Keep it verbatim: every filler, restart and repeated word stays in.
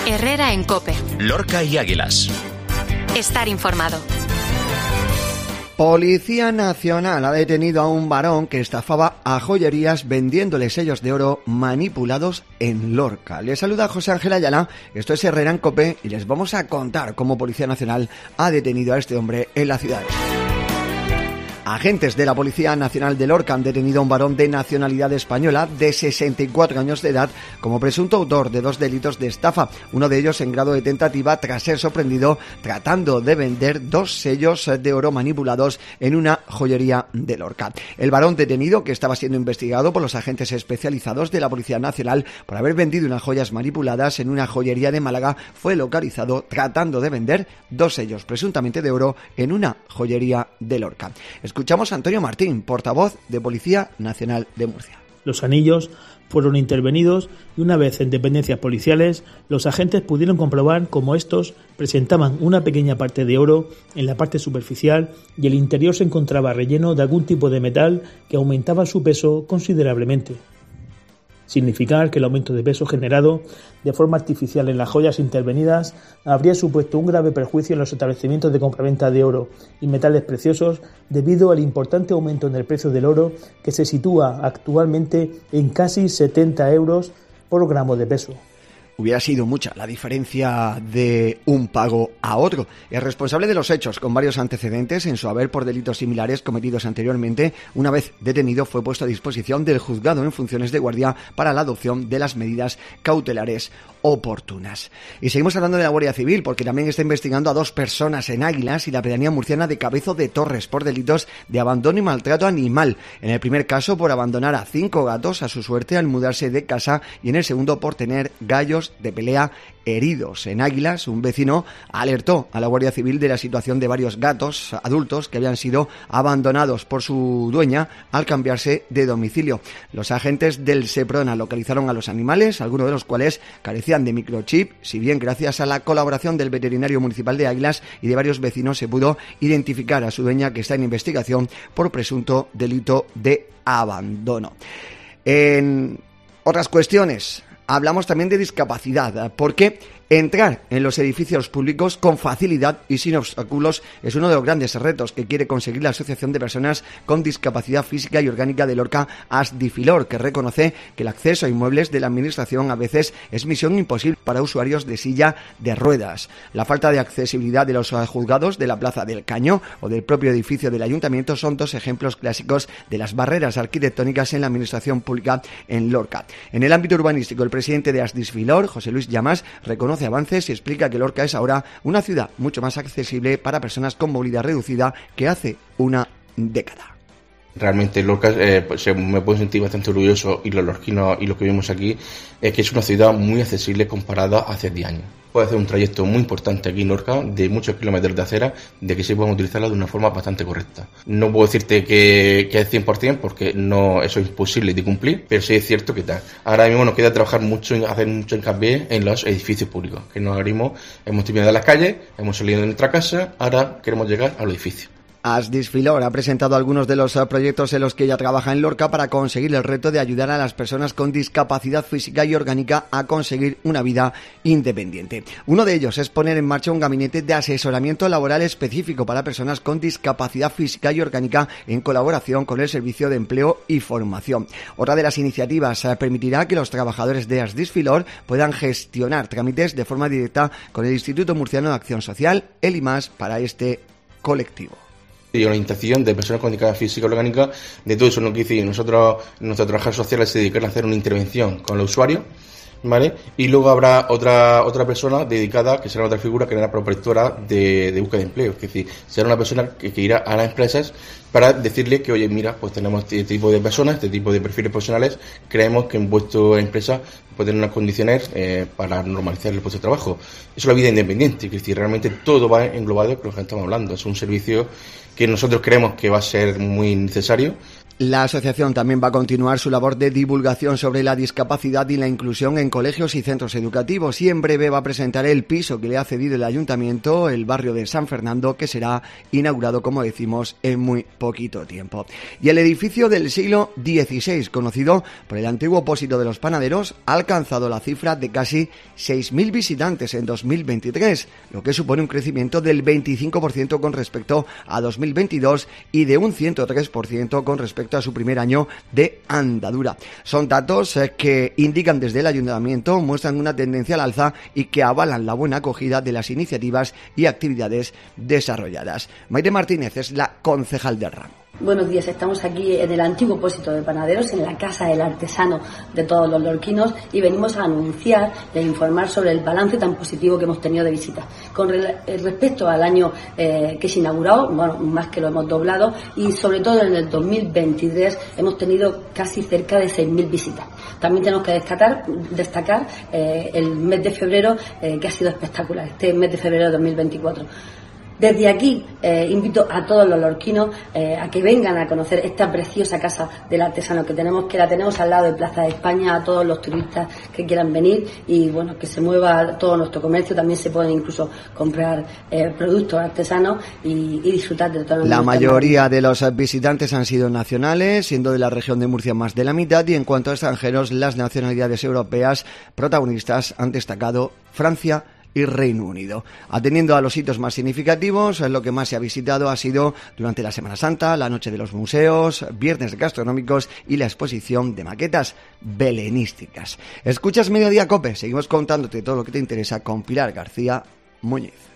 Herrera en COPE. Lorca y Águilas. Estar informado. Policía Nacional ha detenido a un varón que estafaba a joyerías vendiéndole sellos de oro manipulados en Lorca. Les saluda José Ángel Ayala, esto es Herrera en COPE y les vamos a contar cómo Policía Nacional ha detenido a este hombre en la ciudad. Agentes de la Policía Nacional de Lorca han detenido a un varón de nacionalidad española de sesenta y cuatro años de edad como presunto autor de dos delitos de estafa, uno de ellos en grado de tentativa tras ser sorprendido tratando de vender dos sellos de oro manipulados en una joyería de Lorca. El varón detenido, que estaba siendo investigado por los agentes especializados de la Policía Nacional por haber vendido unas joyas manipuladas en una joyería de Málaga, fue localizado tratando de vender dos sellos presuntamente de oro en una joyería de Lorca. Escuchamos a Antonio Martín, portavoz de Policía Nacional de Murcia. Los anillos fueron intervenidos y una vez en dependencias policiales, los agentes pudieron comprobar cómo estos presentaban una pequeña parte de oro en la parte superficial y el interior se encontraba relleno de algún tipo de metal que aumentaba su peso considerablemente. Significar que el aumento de peso generado de forma artificial en las joyas intervenidas habría supuesto un grave perjuicio en los establecimientos de compraventa de oro y metales preciosos debido al importante aumento en el precio del oro que se sitúa actualmente en casi setenta euros por gramo de peso. Hubiera sido mucha la diferencia de un pago a otro. El responsable de los hechos, con varios antecedentes en su haber por delitos similares cometidos anteriormente, una vez detenido fue puesto a disposición del juzgado en funciones de guardia para la adopción de las medidas cautelares oportunas. Y seguimos hablando de la Guardia Civil, porque también está investigando a dos personas en Águilas y la pedanía murciana de Cabezo de Torres por delitos de abandono y maltrato animal. En el primer caso por abandonar a cinco gatos a su suerte al mudarse de casa y en el segundo por tener gallos de pelea heridos. En Águilas, un vecino alertó a la Guardia Civil de la situación de varios gatos adultos que habían sido abandonados por su dueña al cambiarse de domicilio. Los agentes del Seprona localizaron a los animales, algunos de los cuales carecían de microchip, si bien gracias a la colaboración del veterinario municipal de Águilas y de varios vecinos se pudo identificar a su dueña, que está en investigación por presunto delito de abandono. En otras cuestiones, hablamos también de discapacidad, porque entrar en los edificios públicos con facilidad y sin obstáculos es uno de los grandes retos que quiere conseguir la Asociación de Personas con Discapacidad Física y Orgánica de Lorca, ASDIFILOR, que reconoce que el acceso a inmuebles de la Administración a veces es misión imposible para usuarios de silla de ruedas. La falta de accesibilidad de los juzgados de la Plaza del Caño o del propio edificio del Ayuntamiento son dos ejemplos clásicos de las barreras arquitectónicas en la Administración Pública en Lorca. En el ámbito urbanístico, el presidente de ASDIFILOR, José Luis Llamas, reconoce avances y explica que Lorca es ahora una ciudad mucho más accesible para personas con movilidad reducida que hace una década. Realmente Lorca, eh, pues, me puedo sentir bastante orgulloso, y los lorquinos y lo que vivimos aquí, es que es una ciudad muy accesible comparada a hace diez años. Puede hacer un trayecto muy importante aquí en Lorca, de muchos kilómetros de acera, de que se puedan utilizarla de una forma bastante correcta. No puedo decirte que, que es cien por ciento, porque no, eso es imposible de cumplir, pero sí es cierto que tal. Ahora mismo nos queda trabajar mucho, hacer mucho hincapié en los edificios públicos, que nos abrimos, hemos terminado las calles, hemos salido de nuestra casa, ahora queremos llegar a los edificios. ASDIFILOR ha presentado algunos de los proyectos en los que ella trabaja en Lorca para conseguir el reto de ayudar a las personas con discapacidad física y orgánica a conseguir una vida independiente. Uno de ellos es poner en marcha un gabinete de asesoramiento laboral específico para personas con discapacidad física y orgánica en colaboración con el Servicio de Empleo y Formación. Otra de las iniciativas permitirá que los trabajadores de ASDIFILOR puedan gestionar trámites de forma directa con el Instituto Murciano de Acción Social, el I M A S, para este colectivo. Y orientación de personas con discapacidad física y orgánica, de todo eso no quiere decir. Nosotros, nuestro trabajo social se dedica a hacer una intervención con el usuario, ¿vale? Y luego habrá otra otra persona dedicada, que será otra figura, que será la protectora de, de búsqueda de empleo. Es decir, será una persona que, que irá a las empresas para decirle que, oye, mira, pues tenemos este tipo de personas, este tipo de perfiles profesionales, creemos que en vuestra empresa puede tener unas condiciones eh, para normalizar el puesto de trabajo. Eso es la vida independiente, es decir, realmente todo va englobado con lo que estamos hablando. Es un servicio que nosotros creemos que va a ser muy necesario. La asociación también va a continuar su labor de divulgación sobre la discapacidad y la inclusión en colegios y centros educativos y en breve va a presentar el piso que le ha cedido el ayuntamiento, el barrio de San Fernando, que será inaugurado, como decimos, en muy poquito tiempo. Y el edificio del siglo dieciséis, conocido por el antiguo pósito de los panaderos, ha alcanzado la cifra de casi seis mil visitantes en dos mil veintitrés, lo que supone un crecimiento del veinticinco por ciento con respecto a dos mil veintidós y de un ciento tres por ciento con respecto a su primer año de andadura. Son datos eh, que indican desde el ayuntamiento, muestran una tendencia al alza y que avalan la buena acogida de las iniciativas y actividades desarrolladas. Maite Martínez es la concejal del ramo. Buenos días, estamos aquí en el antiguo pósito de panaderos, en la casa del artesano de todos los lorquinos, y venimos a anunciar y a informar sobre el balance tan positivo que hemos tenido de visitas. Con re- respecto al año eh, que se inauguró, bueno, más que lo hemos doblado, y sobre todo en el dos mil veintitrés hemos tenido casi cerca de seis mil visitas. También tenemos que destacar, destacar eh, el mes de febrero, eh, que ha sido espectacular, este mes de febrero de dos mil veinticuatro. Desde aquí eh, invito a todos los lorquinos eh, a que vengan a conocer esta preciosa casa del artesano que tenemos, que la tenemos al lado de Plaza de España, a todos los turistas que quieran venir, y bueno, que se mueva todo nuestro comercio. También se pueden incluso comprar eh, productos artesanos y, y disfrutar de todo. La mayoría de los visitantes han sido nacionales, siendo de la región de Murcia más de la mitad, y en cuanto a extranjeros, las nacionalidades europeas protagonistas han destacado Francia y Reino Unido. Atendiendo a los hitos más significativos, lo que más se ha visitado ha sido durante la Semana Santa, la Noche de los Museos, viernes gastronómicos y la exposición de maquetas belenísticas. Escuchas Mediodía Cope, seguimos contándote todo lo que te interesa con Pilar García Muñiz.